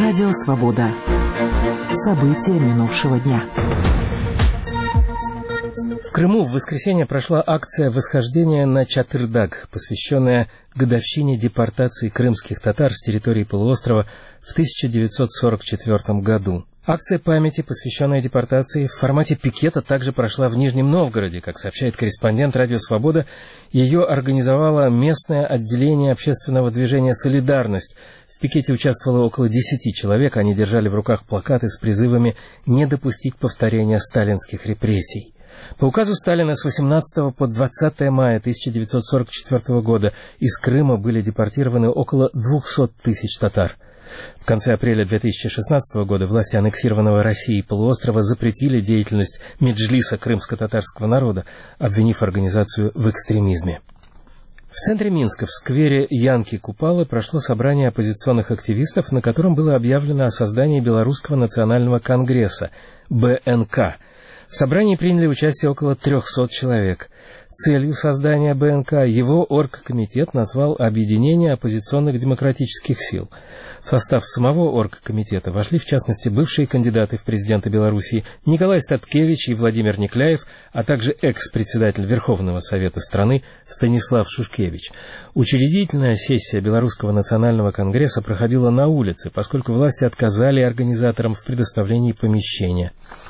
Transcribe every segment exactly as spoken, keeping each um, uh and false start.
Радио «Свобода». События минувшего дня. В Крыму в воскресенье прошла акция восхождения на Чатырдаг, посвященная годовщине депортации крымских татар с территории полуострова в тысяча девятьсот сорок четвёртом году. Акция памяти, посвященная депортации, в формате пикета также прошла в Нижнем Новгороде. Как сообщает корреспондент «Радио Свобода», ее организовало местное отделение общественного движения «Солидарность». В пикете участвовало около десяти человек. Они держали в руках плакаты с призывами не допустить повторения сталинских репрессий. По указу Сталина с восемнадцатого по двадцатое мая тысяча девятьсот сорок четвёртого года из Крыма были депортированы около двухсот тысяч татар. В конце апреля две тысячи шестнадцатого года власти аннексированного Россией полуострова запретили деятельность Меджлиса крымско-татарского народа, обвинив организацию в экстремизме. В центре Минска, в сквере Янки Купалы, прошло собрание оппозиционных активистов, на котором было объявлено о создании Белорусского национального конгресса, Бэ Эн Ка. В собрании приняли участие около трехсот человек. Целью создания Бэ Эн Ка его оргкомитет назвал «Объединение оппозиционных демократических сил». В состав самого оргкомитета вошли, в частности, бывшие кандидаты в президенты Белоруссии Николай Статкевич и Владимир Никляев, а также экс-председатель Верховного Совета страны Станислав Шушкевич. Учредительная сессия Белорусского национального конгресса проходила на улице, поскольку власти отказали организаторам в предоставлении помещения.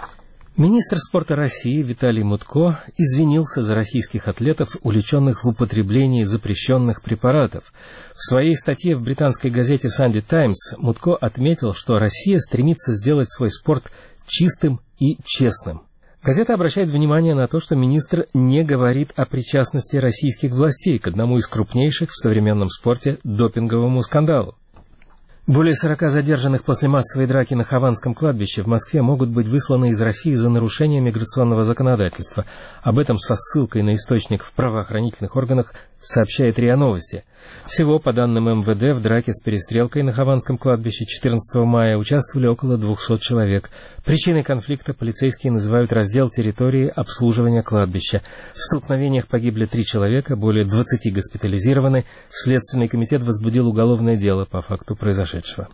Министр спорта России Виталий Мутко извинился за российских атлетов, увлеченных в употреблении запрещенных препаратов. В своей статье в британской газете «Санди Таймс» Мутко отметил, что Россия стремится сделать свой спорт чистым и честным. Газета обращает внимание на то, что министр не говорит о причастности российских властей к одному из крупнейших в современном спорте допинговому скандалу. Более сорока задержанных после массовой драки на Хованском кладбище в Москве могут быть высланы из России за нарушение миграционного законодательства. Об этом со ссылкой на источник в правоохранительных органах сообщает РИА Новости. Всего, по данным Эм Вэ Дэ, в драке с перестрелкой на Хованском кладбище четырнадцатого мая участвовали около двухсот человек. Причиной конфликта полицейские называют раздел территории обслуживания кладбища. В столкновениях погибли три человека, более двадцати госпитализированы. Следственный комитет возбудил уголовное дело по факту произошедшего.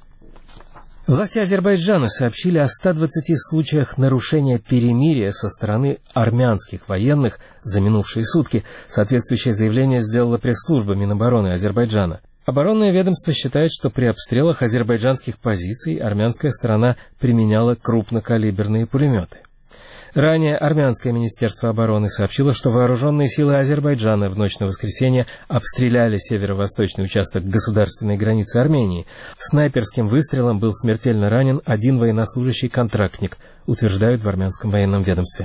Власти Азербайджана сообщили о ста двадцати случаях нарушения перемирия со стороны армянских военных за минувшие сутки. Соответствующее заявление сделала пресс-служба Минобороны Азербайджана. Оборонное ведомство считает, что при обстрелах азербайджанских позиций армянская сторона применяла крупнокалиберные пулеметы. Ранее армянское министерство обороны сообщило, что вооруженные силы Азербайджана в ночь на воскресенье обстреляли северо-восточный участок государственной границы Армении. Снайперским выстрелом был смертельно ранен один военнослужащий-контрактник, утверждают в армянском военном ведомстве.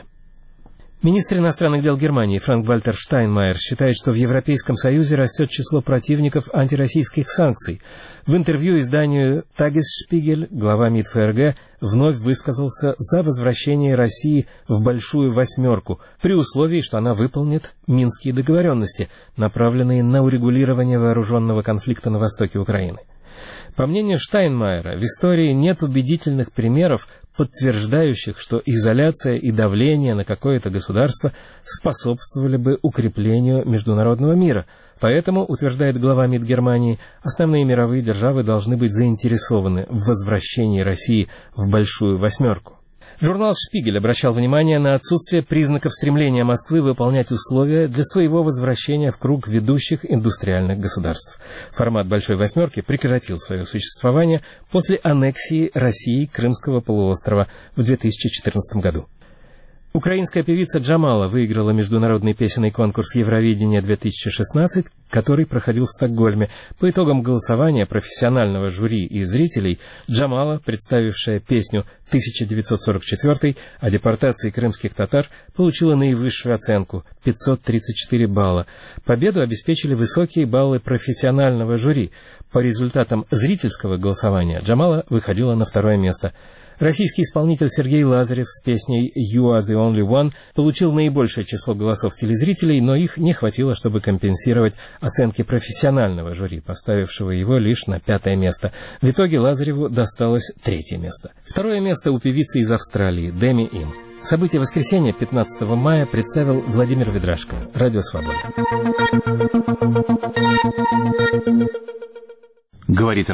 Министр иностранных дел Германии Франк-Вальтер Штайнмайер считает, что в Европейском Союзе растет число противников антироссийских санкций. В интервью изданию «Тагесшпигель» глава МИД Эф Эр Гэ вновь высказался за возвращение России в «большую восьмерку», при условии, что она выполнит Минские договоренности, направленные на урегулирование вооруженного конфликта на востоке Украины. По мнению Штайнмайера, в истории нет убедительных примеров, подтверждающих, что изоляция и давление на какое-то государство способствовали бы укреплению международного мира. Поэтому, утверждает глава МИД Германии, основные мировые державы должны быть заинтересованы в возвращении России в «большую восьмерку». Журнал «Шпигель» обращал внимание на отсутствие признаков стремления Москвы выполнять условия для своего возвращения в круг ведущих индустриальных государств. Формат «Большой восьмерки» прекратил свое существование после аннексии России Крымского полуострова в две тысячи четырнадцатом году. Украинская певица Джамала выиграла международный песенный конкурс Евровидения-две тысячи шестнадцать, который проходил в Стокгольме. По итогам голосования профессионального жюри и зрителей, Джамала, представившая песню тысяча девятьсот сорок четвёртый о депортации крымских татар, получила наивысшую оценку – пятьсот тридцать четыре балла. Победу обеспечили высокие баллы профессионального жюри. По результатам зрительского голосования Джамала выходила на второе место. Российский исполнитель Сергей Лазарев с песней «You are the only one» получил наибольшее число голосов телезрителей, но их не хватило, чтобы компенсировать оценки профессионального жюри, поставившего его лишь на пятое место. В итоге Лазареву досталось третье место. Второе место у певицы из Австралии Дэми Ин. События воскресенья пятнадцатого мая представил Владимир Ведрашко. Радио Свобода. Говорит